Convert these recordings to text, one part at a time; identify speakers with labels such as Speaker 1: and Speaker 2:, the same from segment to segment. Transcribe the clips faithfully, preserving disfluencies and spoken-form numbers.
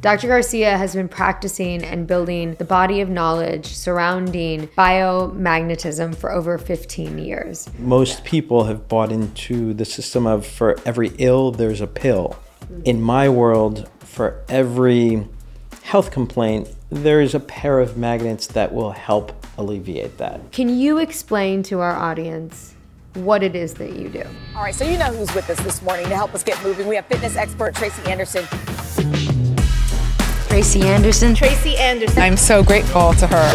Speaker 1: Doctor Garcia has been practicing and building the body of knowledge surrounding biomagnetism for over fifteen years.
Speaker 2: Most people have bought into the system of for every ill, there's a pill. In my world, for every health complaint, there is a pair of magnets that will help alleviate that.
Speaker 1: Can you explain to our audience what it is that you do?
Speaker 3: All right, so you know who's with us this morning to help us get moving. We have fitness expert Tracy Anderson.
Speaker 4: Tracy Anderson.
Speaker 3: Tracy Anderson.
Speaker 5: I'm so grateful to her.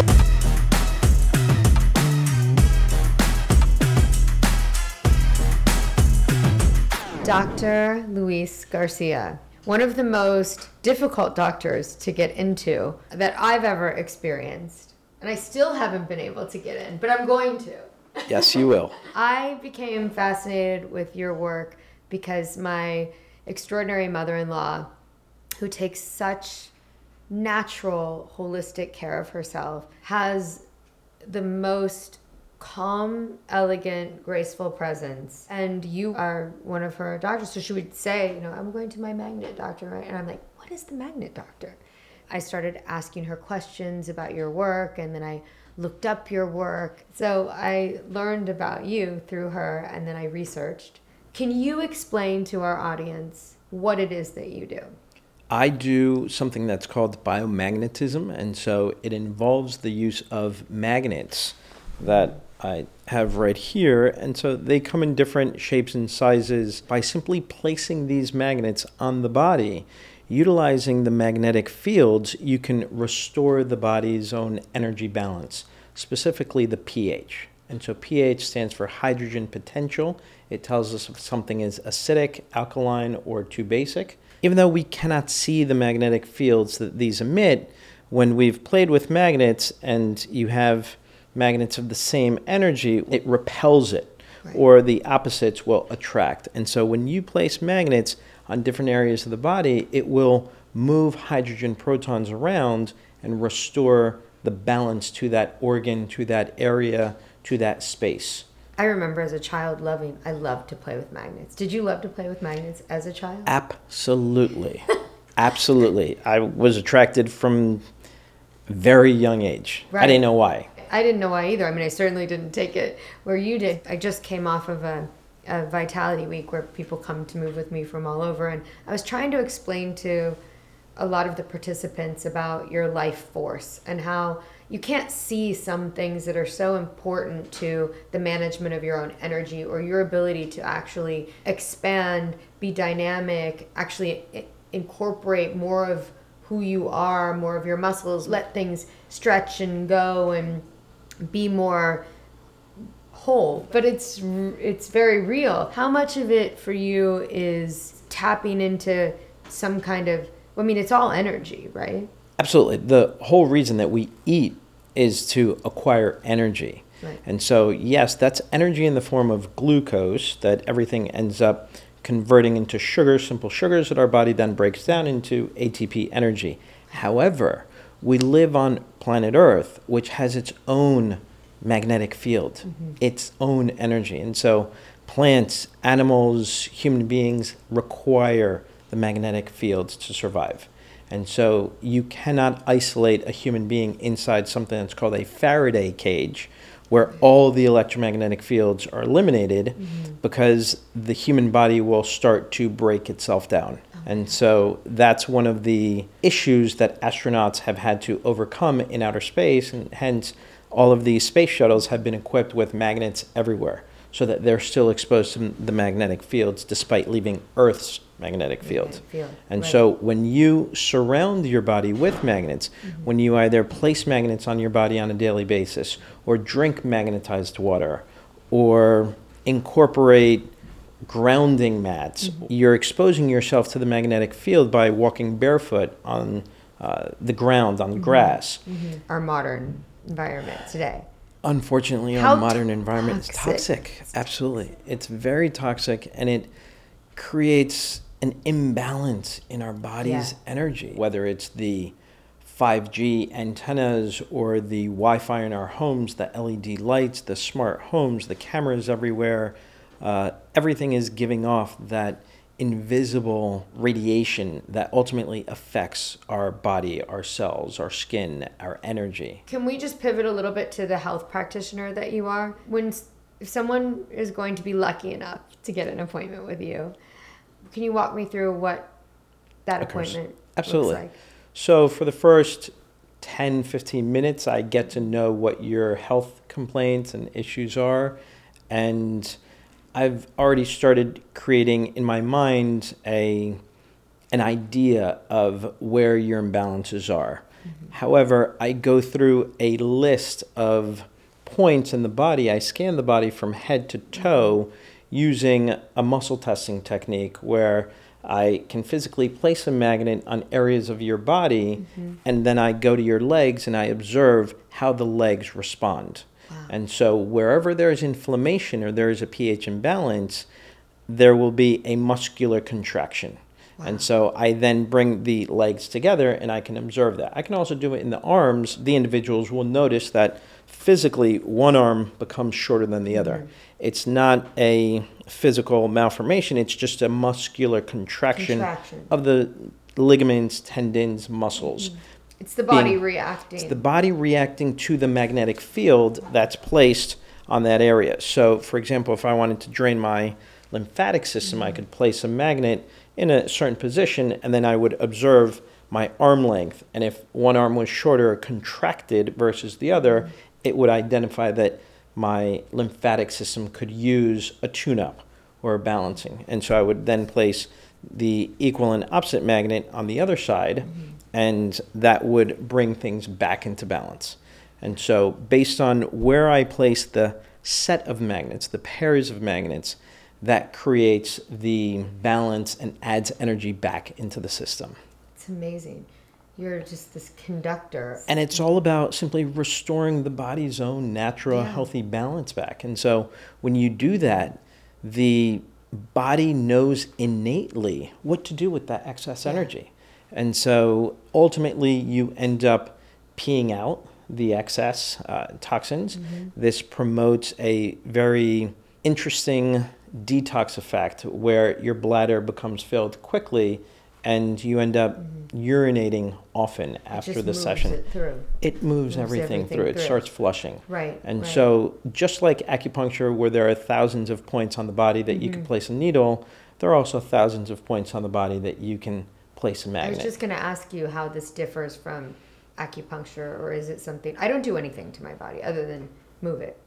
Speaker 1: Doctor Luis Garcia, one of the most difficult doctors to get into that I've ever experienced. And I still haven't been able to get in, but I'm going to.
Speaker 2: Yes, you will.
Speaker 1: I became fascinated with your work because my extraordinary mother-in-law, who takes such natural, holistic care of herself, has the most calm, elegant, graceful presence. And you are one of her doctors. So she would say, you know, I'm going to my magnet doctor, right? And I'm like, what is the magnet doctor? I started asking her questions about your work, and then I looked up your work. So I learned about you through her, and then I researched. Can you explain to our audience what it is that you do?
Speaker 2: I do something that's called biomagnetism, and so it involves the use of magnets that I have right here. And so they come in different shapes and sizes. By simply placing these magnets on the body, utilizing the magnetic fields, you can restore the body's own energy balance, specifically the pH. And so pH stands for hydrogen potential. It tells us if something is acidic, alkaline, or too basic. Even though we cannot see the magnetic fields that these emit, when we've played with magnets and you have magnets of the same energy, it repels it, right, or the opposites will attract. And so when you place magnets on different areas of the body, it will move hydrogen protons around and restore the balance to that organ, to that area, to that space.
Speaker 1: I remember as a child loving, I loved to play with magnets. Did you love to play with magnets as a child?
Speaker 2: Absolutely. Absolutely. I was attracted from a very young age. Right. I didn't know why.
Speaker 1: I didn't know why either. I mean, I certainly didn't take it where you did. I just came off of a, a Vitality Week where people come to move with me from all over. And I was trying to explain to a lot of the participants about your life force and how you can't see some things that are so important to the management of your own energy or your ability to actually expand, be dynamic, actually incorporate more of who you are, more of your muscles, let things stretch and go and be more whole. But it's it's very real. How much of it for you is tapping into some kind of, I mean, it's all energy, right?
Speaker 2: Absolutely. The whole reason that we eat is to acquire energy. Right. And so, yes, that's energy in the form of glucose that everything ends up converting into sugar, simple sugars that our body then breaks down into A T P energy. However, we live on planet Earth, which has its own magnetic field, mm-hmm. its own energy. And so plants, animals, human beings require the magnetic fields to survive. And so you cannot isolate a human being inside something that's called a Faraday cage, where all the electromagnetic fields are eliminated, mm-hmm. because the human body will start to break itself down. Okay. And so that's one of the issues that astronauts have had to overcome in outer space, and hence all of these space shuttles have been equipped with magnets everywhere, so that they're still exposed to the magnetic fields despite leaving Earth's magnetic field. Magnetic field. And right. so when you surround your body with magnets, mm-hmm. when you either place magnets on your body on a daily basis, or drink magnetized water, or incorporate grounding mats, mm-hmm. you're exposing yourself to the magnetic field by walking barefoot on uh, the ground, on the mm-hmm. grass.
Speaker 1: Mm-hmm. Our modern environment today.
Speaker 2: Unfortunately,
Speaker 1: How
Speaker 2: our modern environment is
Speaker 1: toxic.
Speaker 2: toxic. Absolutely. It's very toxic, and it creates an imbalance in our body's yeah. energy, whether it's the five G antennas or the Wi-Fi in our homes, the L E D lights, the smart homes, the cameras everywhere. Uh, everything is giving off that invisible radiation that ultimately affects our body, our cells, our skin, our energy.
Speaker 1: Can we just pivot a little bit to the health practitioner that you are? When if someone is going to be lucky enough to get an appointment with you, can you walk me through what that appointment
Speaker 2: Absolutely.
Speaker 1: looks like?
Speaker 2: So for the first ten, fifteen minutes, I get to know what your health complaints and issues are. And I've already started creating in my mind a an idea of where your imbalances are. Mm-hmm. However, I go through a list of points in the body. I scan the body from head to toe using a muscle testing technique where I can physically place a magnet on areas of your body, mm-hmm. and then I go to your legs and I observe how the legs respond. Wow. And so wherever there's inflammation or there is a pH imbalance, there will be a muscular contraction. Wow. And so I then bring the legs together and I can observe that. I can also do it in the arms. The individuals will notice that physically one arm becomes shorter than the other. Mm-hmm. It's not a physical malformation, it's just a muscular contraction, contraction. of the ligaments, tendons, muscles. Mm-hmm.
Speaker 1: It's the body
Speaker 2: being,
Speaker 1: reacting.
Speaker 2: It's the body reacting to the magnetic field that's placed on that area. So, for example, if I wanted to drain my lymphatic system, mm-hmm. I could place a magnet in a certain position, and then I would observe my arm length. And if one arm was shorter or contracted versus the other, mm-hmm. it would identify that my lymphatic system could use a tune-up or a balancing. And so I would then place the equal and opposite magnet on the other side, mm-hmm. and that would bring things back into balance. And so based on where I place the set of magnets, the pairs of magnets, that creates the balance and adds energy back into the system.
Speaker 1: It's amazing. You're just this conductor.
Speaker 2: And it's all about simply restoring the body's own natural, yeah. healthy balance back. And so when you do that, the body knows innately what to do with that excess yeah. energy. And so ultimately you end up peeing out the excess uh, toxins. Mm-hmm. This promotes a very interesting detox effect where your bladder becomes filled quickly and you end up mm-hmm. urinating often after the
Speaker 1: moves
Speaker 2: session.
Speaker 1: It, through.
Speaker 2: it moves, moves everything, everything through. through. It starts flushing.
Speaker 1: Right.
Speaker 2: And
Speaker 1: right.
Speaker 2: so just like acupuncture, where there are thousands of points on the body that mm-hmm. you can place a needle, there are also thousands of points on the body that you can place a magnet.
Speaker 1: I was just going to ask you how this differs from acupuncture, or is it something... I don't do anything to my body other than move it.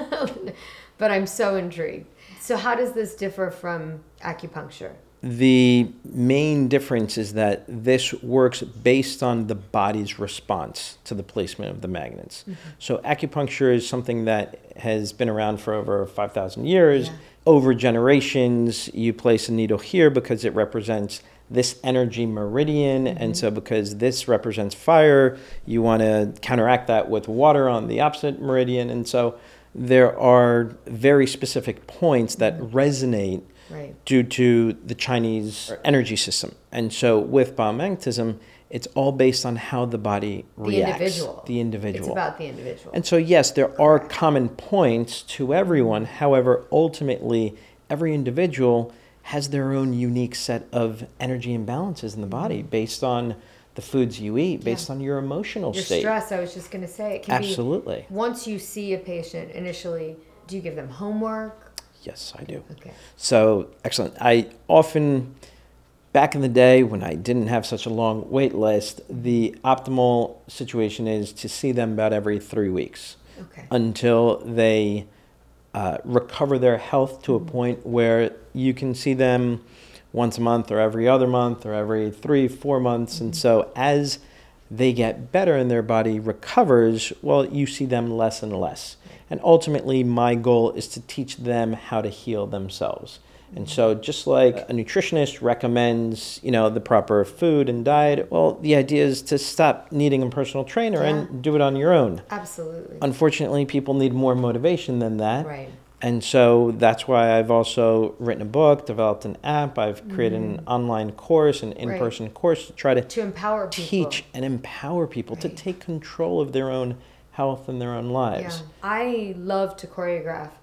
Speaker 1: But I'm so intrigued. So how does this differ from acupuncture?
Speaker 2: The main difference is that this works based on the body's response to the placement of the magnets. Mm-hmm. So acupuncture is something that has been around for over five thousand years. Yeah. Over generations, you place a needle here because it represents this energy meridian. Mm-hmm. And so because this represents fire, you want to counteract that with water on the opposite meridian. And so there are very specific points that mm-hmm. resonate right. due to the Chinese energy system. And so with biomagnetism, it's all based on how the body
Speaker 1: the
Speaker 2: reacts.
Speaker 1: Individual.
Speaker 2: The individual.
Speaker 1: It's about the individual.
Speaker 2: And so, yes, there are common points to everyone. However, ultimately, every individual has their own unique set of energy imbalances in the body mm-hmm. based on the foods you eat, based yeah. on your emotional
Speaker 1: your
Speaker 2: state.
Speaker 1: Your stress, I was just going to say. It can
Speaker 2: Absolutely.
Speaker 1: Be, once you see a patient initially, do you give them homework?
Speaker 2: Yes, I do.
Speaker 1: Okay.
Speaker 2: So, excellent. I often, back in the day when I didn't have such a long wait list, the optimal situation is to see them about every three weeks
Speaker 1: okay.
Speaker 2: until they uh, recover their health to mm-hmm. a point where you can see them once a month or every other month or every three, four months. Mm-hmm. And so as they get better and their body recovers, well, you see them less and less. And ultimately, my goal is to teach them how to heal themselves. And so just like a nutritionist recommends, you know, the proper food and diet, well, the idea is to stop needing a personal trainer yeah. and do it on your own.
Speaker 1: Absolutely.
Speaker 2: Unfortunately, people need more motivation than that.
Speaker 1: Right.
Speaker 2: And so that's why I've also written a book, developed an app. I've created mm-hmm. an online course, an in-person right. course to try to,
Speaker 1: to empower people.
Speaker 2: teach and empower people right. to take control of their own health and their own lives.
Speaker 1: Yeah. I love to choreograph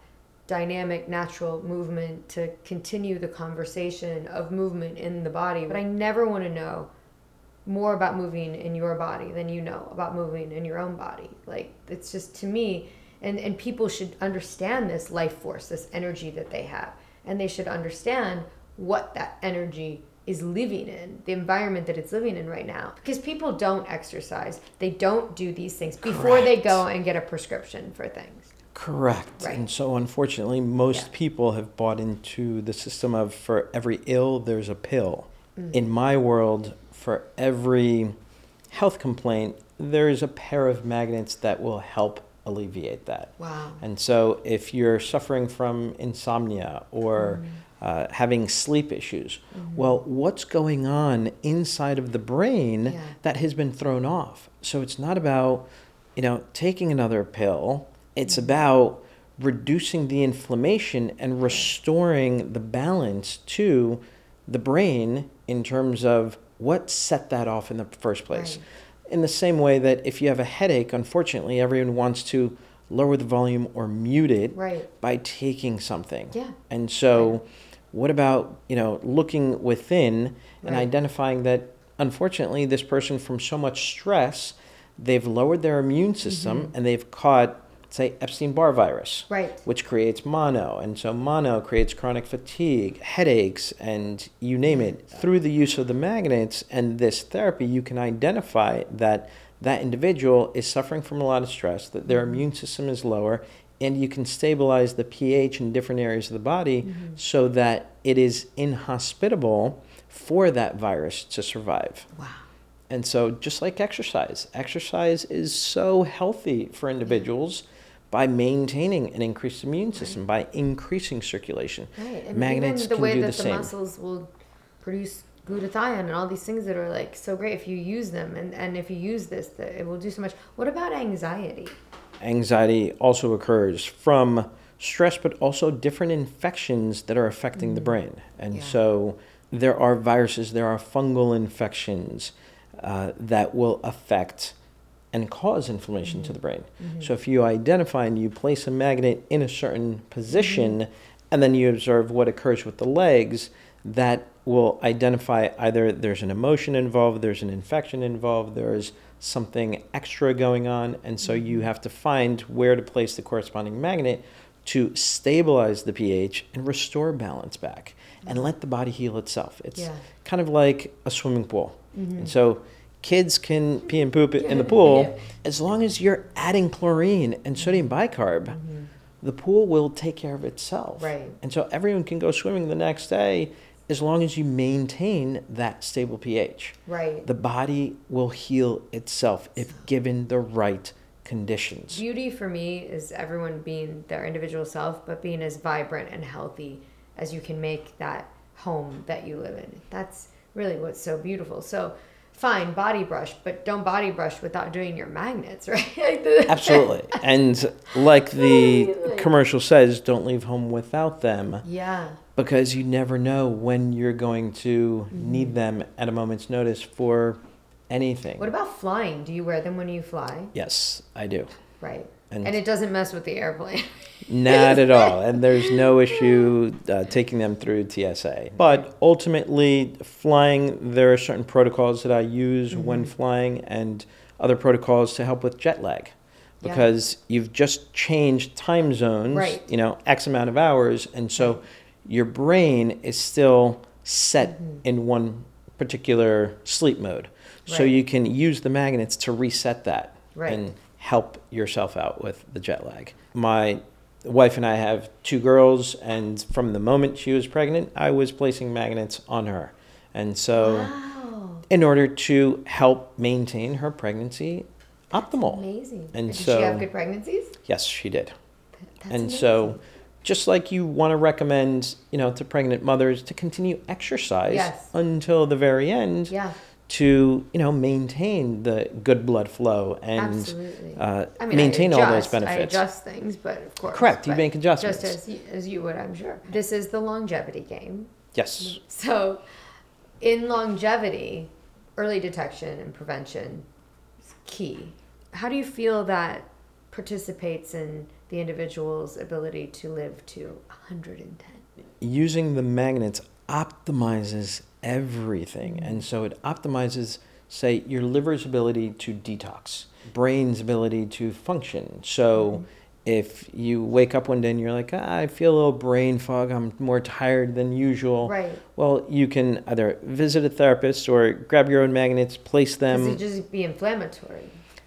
Speaker 1: dynamic, natural movement to continue the conversation of movement in the body. But I never want to know more about moving in your body than you know about moving in your own body. Like, it's just, to me, and, and people should understand this life force, this energy that they have. And they should understand what that energy is living in, the environment that it's living in right now. Because people don't exercise. They don't do these things before
Speaker 2: Correct.
Speaker 1: they go and get a prescription for things.
Speaker 2: Correct.
Speaker 1: Right.
Speaker 2: And so unfortunately, most
Speaker 1: Yeah.
Speaker 2: people have bought into the system of for every ill, there's a pill.
Speaker 1: Mm.
Speaker 2: In my world, for every health complaint, there is a pair of magnets that will help alleviate that.
Speaker 1: Wow.
Speaker 2: And so if you're suffering from insomnia or
Speaker 1: Mm.
Speaker 2: uh, having sleep issues,
Speaker 1: Mhm.
Speaker 2: well, what's going on inside of the brain
Speaker 1: Yeah.
Speaker 2: that has been thrown off? So it's not about, you know, taking another pill. It's
Speaker 1: Mhm.
Speaker 2: about reducing the inflammation and restoring the balance to the brain in terms of what set that off in the first place.
Speaker 1: Right.
Speaker 2: In the same way that if you have a headache, unfortunately, everyone wants to lower the volume or mute it
Speaker 1: Right.
Speaker 2: by taking something.
Speaker 1: Yeah.
Speaker 2: And so
Speaker 1: Right.
Speaker 2: what about, you know, looking within and
Speaker 1: Right.
Speaker 2: identifying that unfortunately this person, from so much stress, they've lowered their immune system
Speaker 1: Mhm.
Speaker 2: and they've caught, say, Epstein-Barr virus,
Speaker 1: Right.
Speaker 2: which creates mono. And so mono creates chronic fatigue, headaches, and you name it. Through the use of the magnets and this therapy, you can identify that that individual is suffering from a lot of stress, that their
Speaker 1: Mhm.
Speaker 2: immune system is lower, and you can stabilize the pH in different areas of the body
Speaker 1: Mhm.
Speaker 2: so that it is inhospitable for that virus to survive.
Speaker 1: Wow.
Speaker 2: And so just like exercise, exercise is so healthy for individuals by maintaining an increased immune system, by increasing circulation.
Speaker 1: Right. And
Speaker 2: Magnets
Speaker 1: even the
Speaker 2: can
Speaker 1: way
Speaker 2: do
Speaker 1: that
Speaker 2: the
Speaker 1: the,
Speaker 2: same.
Speaker 1: muscles will produce glutathione and all these things that are like so great if you use them, and, and if you use this, that it will do so much. What about anxiety?
Speaker 2: Anxiety also occurs from stress, but also different infections that are affecting the
Speaker 1: Mm.
Speaker 2: brain. And
Speaker 1: Yeah.
Speaker 2: so there are viruses, there are fungal infections uh, that will affect and cause inflammation to the brain.
Speaker 1: Mhm.
Speaker 2: So if you identify and you place a magnet in a certain position,
Speaker 1: Mm-hmm.
Speaker 2: and then you observe what occurs with the legs, that will identify either there's an emotion involved, there's an infection involved, there's something extra going on, and so you
Speaker 1: Mhm.
Speaker 2: have to find where to place the corresponding magnet to stabilize the pH and restore balance back and let the body heal itself. It's
Speaker 1: Yeah.
Speaker 2: kind of like a swimming pool.
Speaker 1: Mhm.
Speaker 2: And so kids can pee and poop in the pool
Speaker 1: Yeah.
Speaker 2: as long as you're adding chlorine and sodium bicarb.
Speaker 1: Mhm.
Speaker 2: The pool will take care of itself.
Speaker 1: Right.
Speaker 2: And so everyone can go swimming the next day as long as you maintain that stable pH.
Speaker 1: Right.
Speaker 2: The body will heal itself if given the right conditions.
Speaker 1: Beauty for me is everyone being their individual self, but being as vibrant and healthy as you can make that home that you live in. That's really what's so beautiful. So fine, body brush, but don't body brush without doing your magnets, right?
Speaker 2: Absolutely. And like the
Speaker 1: Like-
Speaker 2: commercial says, don't leave home without them,
Speaker 1: Yeah.
Speaker 2: because you never know when you're going to
Speaker 1: Mm-hmm.
Speaker 2: need them at a moment's notice for anything.
Speaker 1: What about flying? Do you wear them when you fly?
Speaker 2: Yes, I do.
Speaker 1: Right.
Speaker 2: And-
Speaker 1: And, it doesn't mess with the airplane.
Speaker 2: Not at all. And there's no issue uh, taking them through T S A. But ultimately, flying, there are certain protocols that I use when
Speaker 1: Mhm.
Speaker 2: flying and other protocols to help with jet lag.
Speaker 1: Yeah.
Speaker 2: Because you've just changed time zones,
Speaker 1: Right.
Speaker 2: you know, X amount of hours. And so your brain is still set
Speaker 1: Mhm.
Speaker 2: in one particular sleep mode. So
Speaker 1: Right.
Speaker 2: you can use the magnets to reset that
Speaker 1: Right.
Speaker 2: and help yourself out with the jet lag. My wife and I have two girls, and from the moment she was pregnant, I was placing magnets on her. And so,
Speaker 1: Wow.
Speaker 2: in order to help maintain her pregnancy optimal.
Speaker 1: Amazing.
Speaker 2: And
Speaker 1: Did
Speaker 2: so-
Speaker 1: she have good pregnancies?
Speaker 2: Yes, she did.
Speaker 1: That's
Speaker 2: and
Speaker 1: amazing.
Speaker 2: so, just like you want to recommend, you know, to pregnant mothers to continue exercise
Speaker 1: Yes.
Speaker 2: until the very end,
Speaker 1: Yeah.
Speaker 2: to, you know, maintain the good blood flow and
Speaker 1: Absolutely.
Speaker 2: uh,
Speaker 1: I mean,
Speaker 2: maintain
Speaker 1: I
Speaker 2: all those
Speaker 1: adjust,
Speaker 2: benefits.
Speaker 1: I adjust things, but of course.
Speaker 2: Correct, you
Speaker 1: but
Speaker 2: make adjustments.
Speaker 1: Just as you, as you would, I'm sure. This is the longevity game.
Speaker 2: Yes.
Speaker 1: So, in longevity, early detection and prevention is key. How do you feel that participates in the individual's ability to live to one hundred ten.
Speaker 2: Using the magnets optimizes everything.
Speaker 1: Mm-hmm.
Speaker 2: And so it optimizes, say, your liver's ability to detox, brain's ability to function. So mm-hmm. if you wake up one day and you're like, ah, I feel a little brain fog, I'm more tired than usual.
Speaker 1: Right.
Speaker 2: Well, you can either visit a therapist or grab your own magnets, place them.
Speaker 1: Because it just be inflammatory.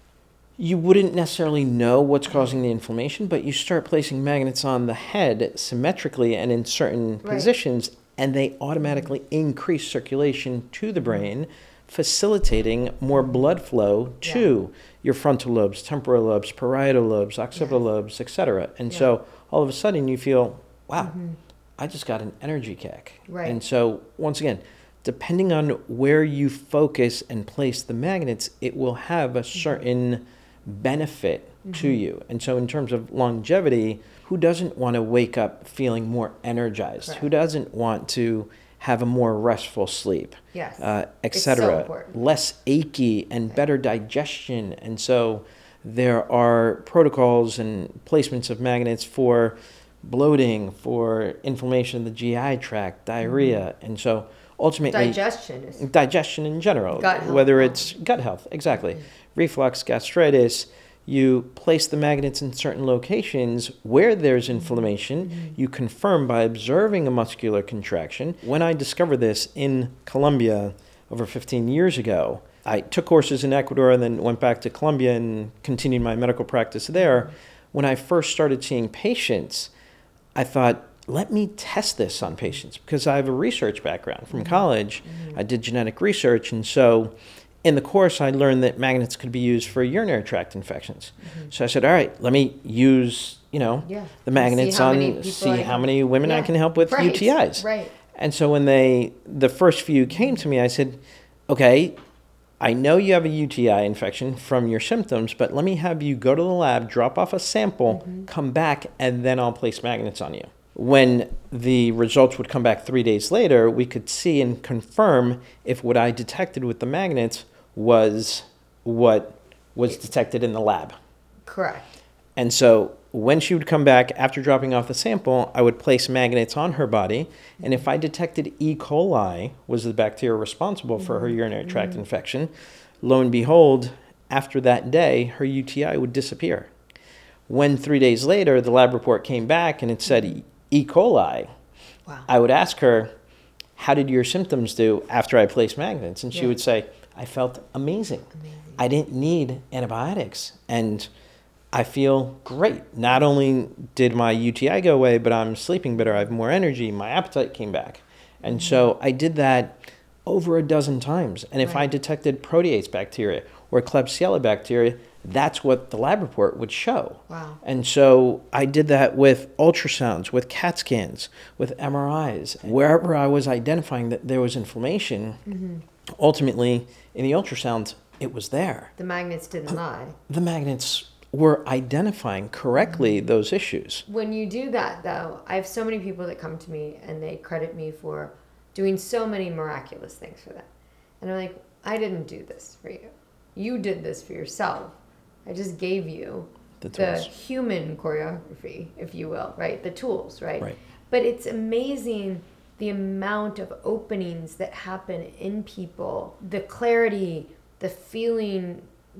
Speaker 2: You wouldn't necessarily know what's causing the inflammation, but you start placing magnets on the head symmetrically and in certain
Speaker 1: right.
Speaker 2: positions, and they automatically increase circulation to the brain, facilitating more blood flow to yeah. your frontal lobes, temporal lobes, parietal lobes, occipital yeah. lobes, et cetera. And yeah. so all of a sudden you feel, wow, mm-hmm. I just got an energy kick.
Speaker 1: Right.
Speaker 2: And so once again, depending on where you focus and place the magnets, it will have a certain mm-hmm. benefit mm-hmm. to you. And so in terms of longevity, who doesn't want to wake up feeling more energized? Correct. Who doesn't want to have a more restful sleep?
Speaker 1: Yes.
Speaker 2: Uh, et cetera.
Speaker 1: It's so important.
Speaker 2: Less achy and right. better digestion. And so there are protocols and placements of magnets for bloating, for inflammation of the G I tract, diarrhea. Mm-hmm. And so ultimately
Speaker 1: digestion is
Speaker 2: digestion in general,
Speaker 1: gut health.
Speaker 2: Whether it's gut health, exactly. Mm-hmm. Reflux, gastritis, you place the magnets in certain locations where there's inflammation. Mm-hmm. You confirm by observing a muscular contraction. When I discovered this in Colombia over fifteen years ago, I took courses in Ecuador and then went back to Colombia and continued my medical practice there. When I first started seeing patients, I thought, let me test this on patients because I have a research background from college. Mm-hmm. I did genetic research, and so in the course, I learned that magnets could be used for urinary tract infections. Mm-hmm. So I said, all right, let me use, you know,
Speaker 1: yeah.
Speaker 2: the magnets
Speaker 1: see
Speaker 2: on, see
Speaker 1: I
Speaker 2: how
Speaker 1: can,
Speaker 2: many women
Speaker 1: yeah.
Speaker 2: I can help with
Speaker 1: right.
Speaker 2: U T Is.
Speaker 1: Right.
Speaker 2: And so when they, the first few came to me, I said, okay, I know you have a U T I infection from your symptoms, but let me have you go to the lab, drop off a sample, mm-hmm. come back, and then I'll place magnets on you. When the results would come back three days later, we could see and confirm if what I detected with the magnets was what was detected in the lab.
Speaker 1: Correct.
Speaker 2: And so when she would come back after dropping off the sample, I would place magnets on her body. And if I detected E. coli was the bacteria responsible for her urinary tract mm-hmm. infection, lo and behold, after that day, her U T I would disappear. When three days later, the lab report came back and it said mm-hmm. E. coli, wow. I would ask her, how did your symptoms do after I placed magnets? And she yeah. would say, I felt amazing. amazing. I didn't need antibiotics. And I feel great. Not only did my U T I go away, but I'm sleeping better. I have more energy. My appetite came back. And mm-hmm. so I did that over a dozen times. And if right. I detected protease bacteria or Klebsiella bacteria, that's what the lab report would show.
Speaker 1: Wow.
Speaker 2: And so I did that with ultrasounds, with CAT scans, with M R Is. Wherever I was identifying that there was inflammation, mm-hmm. ultimately, in the ultrasound, it was there.
Speaker 1: The magnets didn't uh, lie.
Speaker 2: The magnets were identifying correctly mm-hmm. those issues.
Speaker 1: When you do that, though, I have so many people that come to me and they credit me for doing so many miraculous things for them. And I'm like, I didn't do this for you. You did this for yourself. I just gave you the, the human choreography, if you will, right? The tools, right?
Speaker 2: Right.
Speaker 1: But it's amazing the amount of openings that happen in people, the clarity, the feeling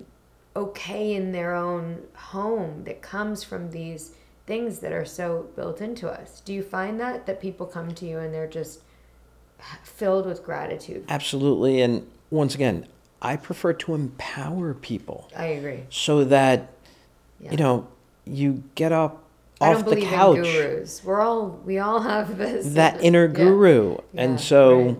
Speaker 1: okay in their own home that comes from these things that are so built into us. Do you find that, that people come to you and they're just filled with gratitude?
Speaker 2: Absolutely. And once again, I prefer to empower people.
Speaker 1: I agree.
Speaker 2: So that, yeah. you know, you get up off the couch.
Speaker 1: I don't believe in gurus. We're all, we all have this.
Speaker 2: That inner guru.
Speaker 1: Yeah.
Speaker 2: And so
Speaker 1: right.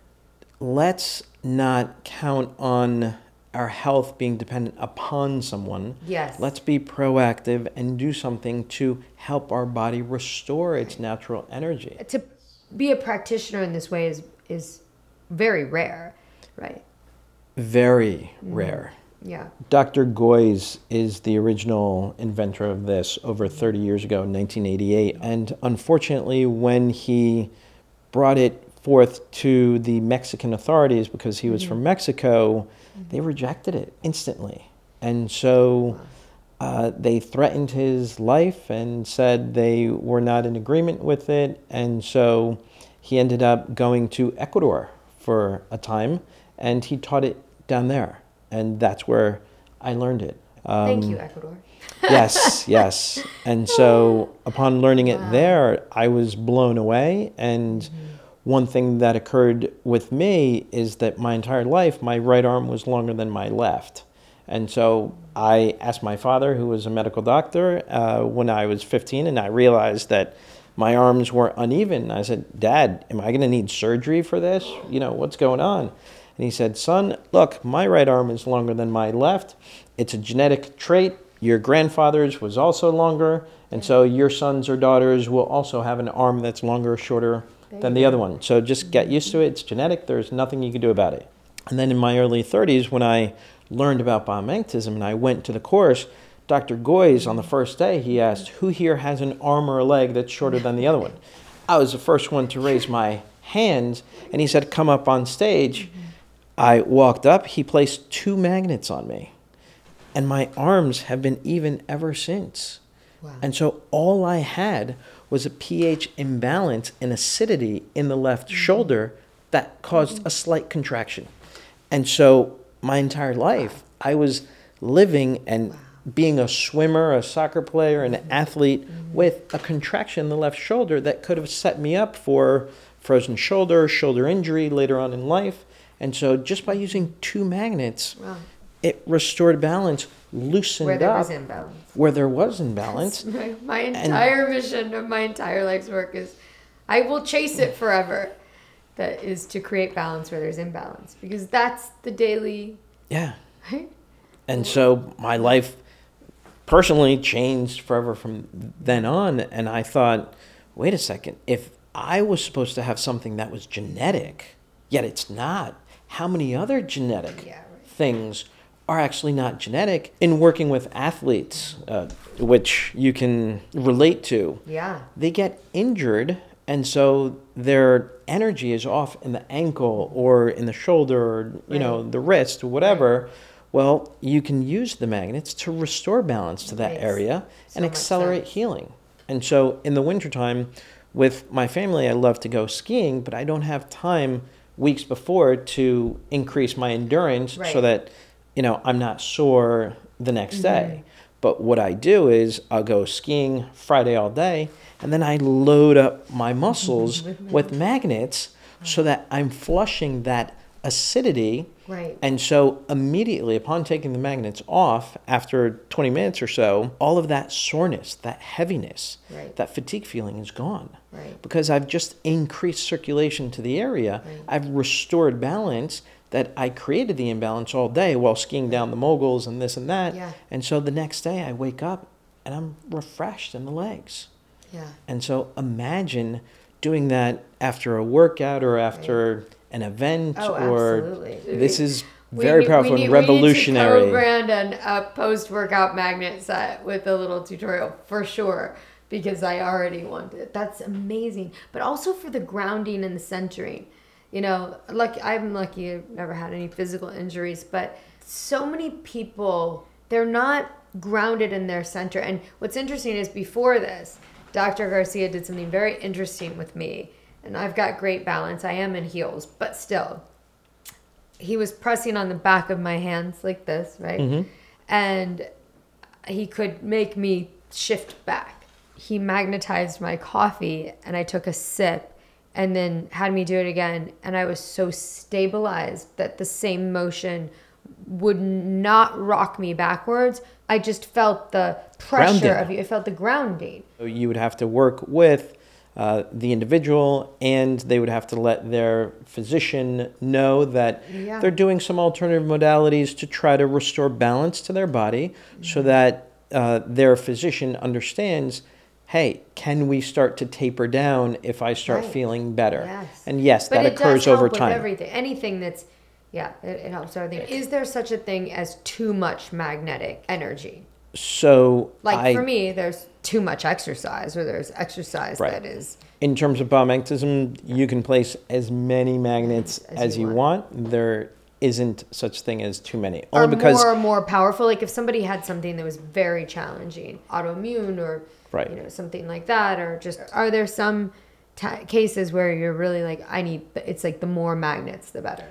Speaker 2: let's not count on our health being dependent upon someone.
Speaker 1: Yes.
Speaker 2: Let's be proactive and do something to help our body restore its
Speaker 1: right.
Speaker 2: natural energy.
Speaker 1: To be a practitioner in this way is is very rare, right?
Speaker 2: Very
Speaker 1: mm-hmm.
Speaker 2: rare.
Speaker 1: Yeah.
Speaker 2: Doctor Goyes is the original inventor of this over thirty years ago in nineteen eighty-eight. And unfortunately, when he brought it forth to the Mexican authorities, because he was mm-hmm. from Mexico, mm-hmm. they rejected it instantly. And so Uh, they threatened his life and said they were not in agreement with it. And so he ended up going to Ecuador for a time, and he taught it down there. And that's where I learned it. Um,
Speaker 1: Thank you, Ecuador.
Speaker 2: yes, yes. And so upon learning it
Speaker 1: Wow.
Speaker 2: there, I was blown away. And
Speaker 1: Mm-hmm.
Speaker 2: one thing that occurred with me is that my entire life, my right arm was longer than my left. And so I asked my father, who was a medical doctor, uh, when I was fifteen, and I realized that my arms were uneven. I said, Dad, am I going to need surgery for this? You know, what's going on? And he said, son, look, my right arm is longer than my left. It's a genetic trait. Your grandfather's was also longer. And so your sons or daughters will also have an arm that's longer or shorter than the other one. So just get used to it. It's genetic. There's nothing you can do about it. And then in my early thirties, when I learned about biomagnetism and I went to the course, Doctor Goyes, on the first day, he asked, who here has an arm or a leg that's shorter than the other one? I was the first one to raise my hand, and he said, come up on stage. I walked up, he placed two magnets on me, and my arms have been even ever since.
Speaker 1: Wow.
Speaker 2: And so all I had was a pH imbalance and acidity in the left
Speaker 1: Mm-hmm.
Speaker 2: shoulder that caused mm-hmm. a slight contraction. And so my entire life, I was living and wow. being a swimmer, a soccer player, an mm-hmm. athlete mm-hmm. with a contraction in the left shoulder that could have set me up for frozen shoulder, shoulder injury later on in life. And so just by using two magnets, wow. it restored balance, loosened
Speaker 1: where there
Speaker 2: up
Speaker 1: was imbalance.
Speaker 2: Where there was imbalance.
Speaker 1: My, my entire and, mission of my entire life's work is, I will chase it forever. That is to create balance where there's imbalance, because that's the daily.
Speaker 2: Yeah.
Speaker 1: Right?
Speaker 2: And so my life personally changed forever from then on. And I thought, wait a second, if I was supposed to have something that was genetic, yet it's not, how many other genetic
Speaker 1: yeah, right.
Speaker 2: things are actually not genetic? In working with athletes, uh, which you can relate to,
Speaker 1: yeah,
Speaker 2: they get injured, and so their energy is off in the ankle or in the shoulder or, you right. know, the wrist or whatever. Right. Well, you can use the magnets to restore balance to that area so and accelerate healing. And so in the wintertime, with my family, I love to go skiing, but I don't have time weeks before to increase my endurance right. so that, you know, I'm not sore the next mm-hmm. day. But what I do is I'll go skiing Friday all day, and then I load up my muscles with magnets so that I'm flushing that acidity.
Speaker 1: Right.
Speaker 2: And so immediately upon taking the magnets off, after twenty minutes or so, all of that soreness, that heaviness,
Speaker 1: right.
Speaker 2: that fatigue feeling is gone.
Speaker 1: Right.
Speaker 2: Because I've just increased circulation to the area.
Speaker 1: Right.
Speaker 2: I've restored balance that I created the imbalance all day while skiing down the moguls and this and that.
Speaker 1: Yeah.
Speaker 2: And so the next day I wake up and I'm refreshed in the legs.
Speaker 1: Yeah.
Speaker 2: And so imagine doing that after a workout or after right. an event.
Speaker 1: Oh,
Speaker 2: or
Speaker 1: absolutely.
Speaker 2: This is very
Speaker 1: we,
Speaker 2: powerful
Speaker 1: we need,
Speaker 2: and revolutionary.
Speaker 1: We need to co-brand an, a post-workout magnet set with a little tutorial for sure, because I already want it. That's amazing. But also for the grounding and the centering. You know, lucky, I'm lucky I've never had any physical injuries, but so many people, they're not grounded in their center. And what's interesting is before this, Doctor Garcia did something very interesting with me. And I've got great balance. I am in heels, but still. He was pressing on the back of my hands like this, right? Mm-hmm. And he could make me shift back. He magnetized my coffee, and I took a sip and then had me do it again. And I was so stabilized that the same motion would not rock me backwards. I just felt the pressure
Speaker 2: Grounded.
Speaker 1: of you. I felt the grounding.
Speaker 2: You would have to work with uh, the individual, and they would have to let their physician know that
Speaker 1: Yeah.
Speaker 2: they're doing some alternative modalities to try to restore balance to their body mm-hmm. so that uh, their physician understands, hey, can we start to taper down if I start
Speaker 1: Right.
Speaker 2: feeling better?
Speaker 1: Yes.
Speaker 2: And yes,
Speaker 1: But
Speaker 2: that
Speaker 1: it
Speaker 2: occurs
Speaker 1: does help
Speaker 2: over
Speaker 1: with
Speaker 2: time.
Speaker 1: everything. Anything that's, yeah, it, it helps everything. Is there such a thing as too much magnetic energy?
Speaker 2: So
Speaker 1: Like
Speaker 2: I,
Speaker 1: for me, there's too much exercise, or there's exercise
Speaker 2: Right.
Speaker 1: that is.
Speaker 2: in terms of biomagnetism, you can place as many magnets
Speaker 1: As
Speaker 2: as,
Speaker 1: you
Speaker 2: you
Speaker 1: want.
Speaker 2: want. They're isn't such thing as too many.
Speaker 1: Are
Speaker 2: Only because
Speaker 1: more more powerful. Like if somebody had something that was very challenging, autoimmune or
Speaker 2: Right.
Speaker 1: you know something like that, or just are there some t- cases where you're really like I need? It's like the more magnets, the better.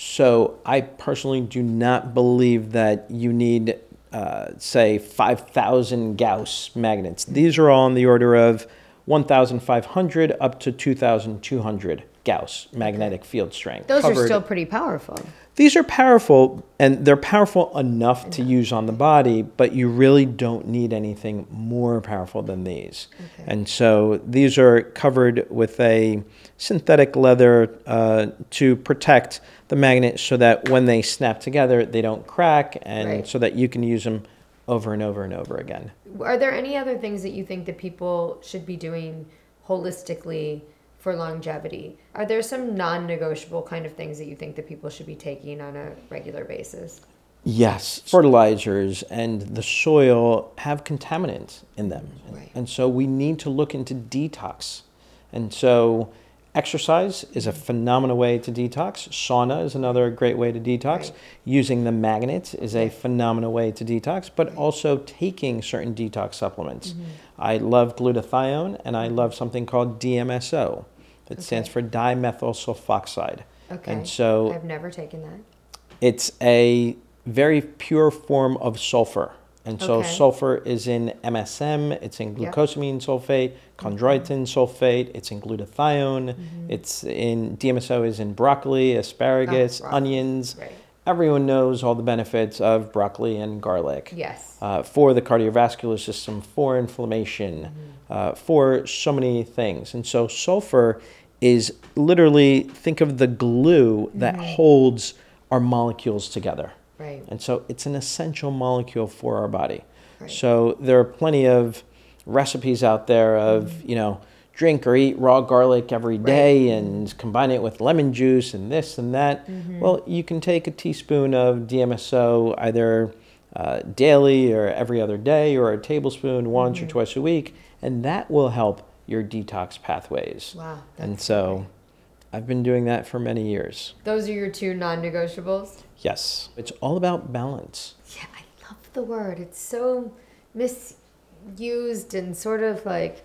Speaker 2: So I personally do not believe that you need, uh, say, five thousand Gauss magnets. These are all on the order of one thousand five hundred up to two thousand two hundred Gauss magnetic field strength.
Speaker 1: Those are
Speaker 2: covered-
Speaker 1: still pretty powerful.
Speaker 2: These are powerful, and they're powerful enough to use on the body, but you really don't need anything more powerful than these.
Speaker 1: Okay.
Speaker 2: And so these are covered with a synthetic leather uh, to protect the magnet so that when they snap together, they don't crack, and
Speaker 1: Right.
Speaker 2: so that you can use them over and over and over again.
Speaker 1: Are there any other things that you think that people should be doing holistically for longevity? Are there some non-negotiable kind of things that you think that people should be taking on a regular basis?
Speaker 2: Yes, fertilizers and the soil have contaminants in them.
Speaker 1: Right.
Speaker 2: And so we need to look into detox. And so exercise is a phenomenal way to detox. Sauna is another great way to detox.
Speaker 1: Right.
Speaker 2: Using the magnets is a phenomenal way to detox, but also taking certain detox supplements.
Speaker 1: Mm-hmm.
Speaker 2: I love glutathione, and I love something called D M S O. It
Speaker 1: Okay.
Speaker 2: stands for dimethyl sulfoxide.
Speaker 1: Okay.
Speaker 2: And so
Speaker 1: I've never taken that.
Speaker 2: it's a very pure form of sulfur. And so
Speaker 1: Okay.
Speaker 2: sulfur is in M S M, it's in
Speaker 1: Yep.
Speaker 2: glucosamine sulfate, chondroitin sulfate, it's in glutathione,
Speaker 1: Mm-hmm.
Speaker 2: it's in, D M S O is in broccoli, asparagus,
Speaker 1: Oh, broccoli.
Speaker 2: onions.
Speaker 1: Right.
Speaker 2: Everyone knows all the benefits of broccoli and garlic.
Speaker 1: Yes.
Speaker 2: Uh, for the cardiovascular system, for inflammation,
Speaker 1: Mm-hmm.
Speaker 2: uh, for so many things. And so sulfur is literally, think of the glue that
Speaker 1: Mm-hmm.
Speaker 2: holds our molecules together.
Speaker 1: Right.
Speaker 2: And so it's an essential molecule for our body.
Speaker 1: Right.
Speaker 2: So there are plenty of recipes out there of,
Speaker 1: Mm-hmm.
Speaker 2: you know, drink or eat raw garlic every day and combine it with lemon juice and this and that.
Speaker 1: Mm-hmm.
Speaker 2: Well, you can take a teaspoon of D M S O either uh, daily or every other day, or a tablespoon once
Speaker 1: Mm-hmm.
Speaker 2: or twice a week, and that will help your detox pathways.
Speaker 1: Wow.
Speaker 2: And
Speaker 1: that's
Speaker 2: so
Speaker 1: great.
Speaker 2: I've been doing that for many years.
Speaker 1: Those are your two non-negotiables?
Speaker 2: Yes, it's all about balance.
Speaker 1: Yeah, I love the word. It's so misused and sort of like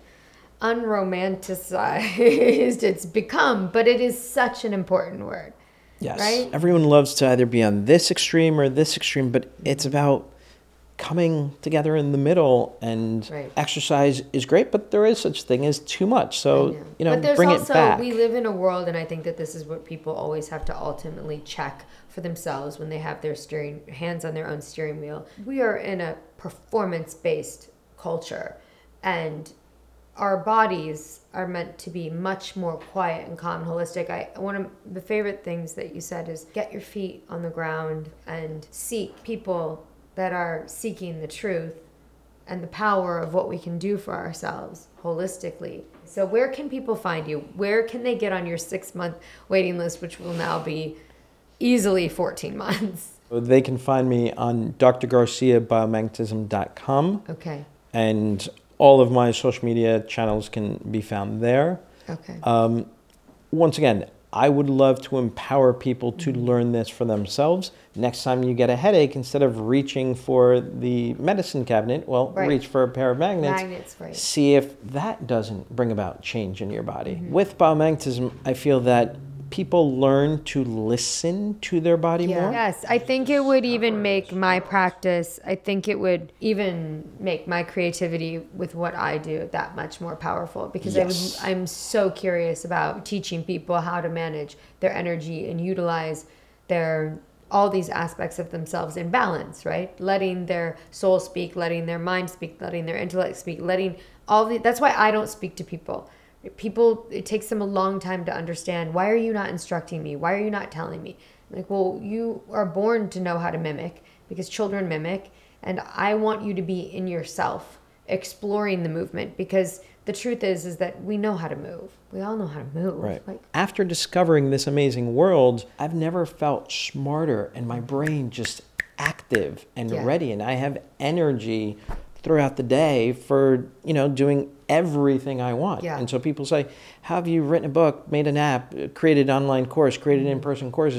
Speaker 1: unromanticized it's become, but it is such an important word.
Speaker 2: Yes.
Speaker 1: Right?
Speaker 2: Everyone loves to either be on this extreme or this extreme, but it's about coming together in the middle, and
Speaker 1: Right.
Speaker 2: exercise is great, but there is such thing as too much.
Speaker 1: I
Speaker 2: So, you know,
Speaker 1: but there's
Speaker 2: bring
Speaker 1: also,
Speaker 2: it back.
Speaker 1: we live in a world, and I think that this is what people always have to ultimately check for themselves when they have their steering hands on their own steering wheel. We are in a performance-based culture, and our bodies are meant to be much more quiet and calm and holistic. I one of the favorite things that you said is get your feet on the ground and seek people that are seeking the truth and the power of what we can do for ourselves holistically. So where can people find you? Where can they get on your six-month waiting list, which will now be easily fourteen months?
Speaker 2: They can find me on d r garcia biomagnetism dot com,
Speaker 1: Okay.
Speaker 2: and all of my social media channels can be found there.
Speaker 1: Okay.
Speaker 2: Um, once again, I would love to empower people to learn this for themselves. Next time you get a headache, instead of reaching for the medicine cabinet, well,
Speaker 1: Right.
Speaker 2: reach for a pair of magnets.
Speaker 1: Magnets, right.
Speaker 2: See if that doesn't bring about change in your body. With biomagnetism, I feel that people learn to listen to their body more.
Speaker 1: Yes, I think it would even make my practice, I think it would even make my creativity with what I do that much more powerful, because
Speaker 2: Yes.
Speaker 1: I would, I'm so curious about teaching people how to manage their energy and utilize their all these aspects of themselves in balance, right? Letting their soul speak, letting their mind speak, letting their intellect speak, letting all the that's why I don't speak to people. People, it takes them a long time to understand, why are you not instructing me? Why are you not telling me? Like, well, you are born to know how to mimic, because children mimic, and I want you to be in yourself, exploring the movement, because the truth is, is that we know how to move. We all know how to move.
Speaker 2: Right.
Speaker 1: Like,
Speaker 2: After discovering this amazing world, I've never felt smarter and my brain just active and
Speaker 1: Yeah.
Speaker 2: ready, and I have energy throughout the day for, you know, doing everything I want.
Speaker 1: Yeah.
Speaker 2: And so people say, how have you written a book, made an app, created an online course, created in-person courses?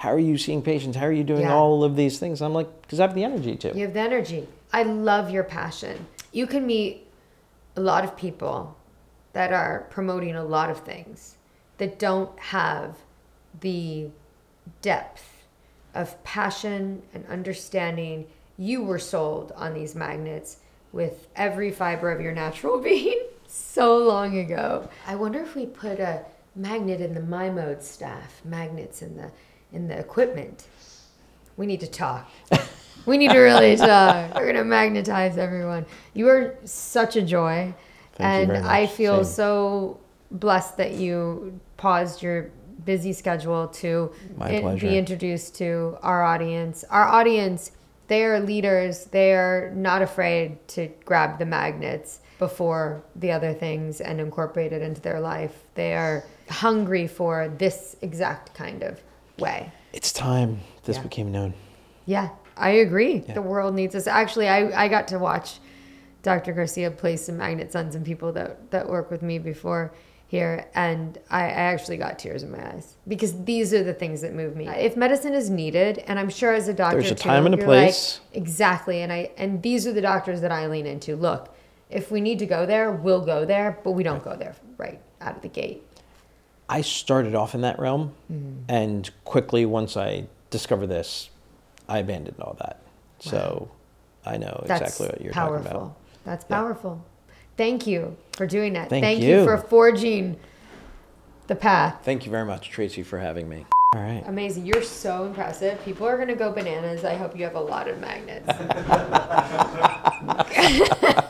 Speaker 2: how are you seeing patients? How are you doing
Speaker 1: Yeah.
Speaker 2: all of these things? I'm like, because I have the energy to.
Speaker 1: You have the energy. I love your passion. You can meet a lot of people that are promoting a lot of things that don't have the depth of passion and understanding. You were sold on these magnets with every fiber of your natural being so long ago. I wonder if we put a magnet in the My Mode staff, magnets in the in the equipment. We need to talk. We need to really talk. We're gonna magnetize everyone. You are such a joy.
Speaker 2: Thank
Speaker 1: and
Speaker 2: you very much.
Speaker 1: I feel
Speaker 2: Same.
Speaker 1: so blessed that you paused your busy schedule to
Speaker 2: My
Speaker 1: in-
Speaker 2: pleasure.
Speaker 1: be introduced to our audience. Our audience, they are leaders. They are not afraid to grab the magnets before the other things and incorporate it into their life. They are hungry for this exact kind of way.
Speaker 2: It's time this
Speaker 1: Yeah.
Speaker 2: became known.
Speaker 1: Yeah, I agree.
Speaker 2: Yeah.
Speaker 1: The world needs us. Actually, I, I got to watch Doctor Garcia place some magnets on some people that, that work with me before here, and I, I actually got tears in my eyes because these are the things that move me. If medicine is needed, and I'm sure as a doctor
Speaker 2: There's a
Speaker 1: too,
Speaker 2: time and a
Speaker 1: you're
Speaker 2: place.
Speaker 1: like, exactly, and I and these are the doctors that I lean into. Look, if we need to go there, we'll go there, but we don't go there right out of the gate.
Speaker 2: I started off in that realm,
Speaker 1: Mm-hmm.
Speaker 2: and quickly, once I discovered this, I abandoned all that. So I know
Speaker 1: That's
Speaker 2: exactly what you're
Speaker 1: powerful.
Speaker 2: talking about.
Speaker 1: That's
Speaker 2: Yeah.
Speaker 1: powerful. Thank you for doing that.
Speaker 2: Thank
Speaker 1: you.
Speaker 2: you.
Speaker 1: for forging the path.
Speaker 2: Thank you very much, Tracy, for having me. All right.
Speaker 1: Amazing. You're so impressive. People are going to go bananas. I hope you have a lot of magnets.